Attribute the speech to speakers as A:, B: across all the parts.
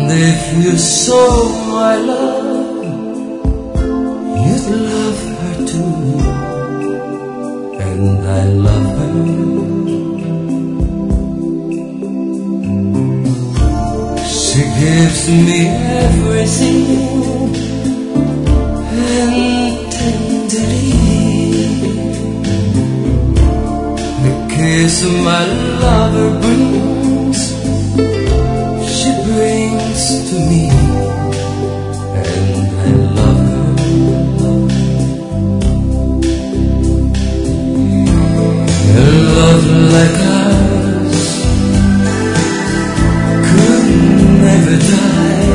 A: if you saw my love, you'd love her too, and I love her. She gives me everything, and tenderly the kiss my lover brings, she brings to me, and I love her. A love like ours could never die,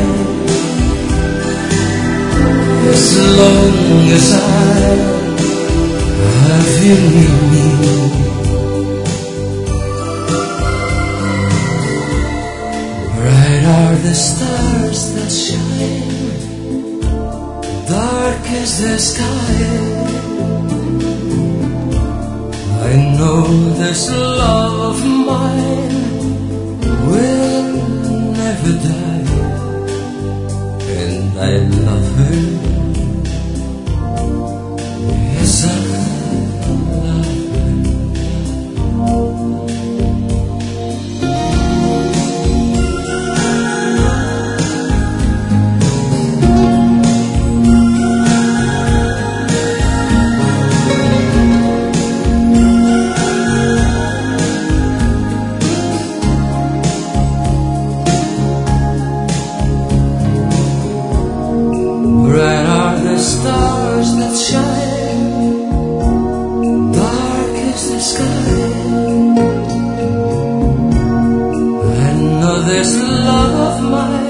A: as long as I have you near me. Bright are the stars that shine, dark is the sky. I know this love of mine will never die, and I love her. Yes, I love her. Bright are the stars that shine, dark is the sky. I know this love of mine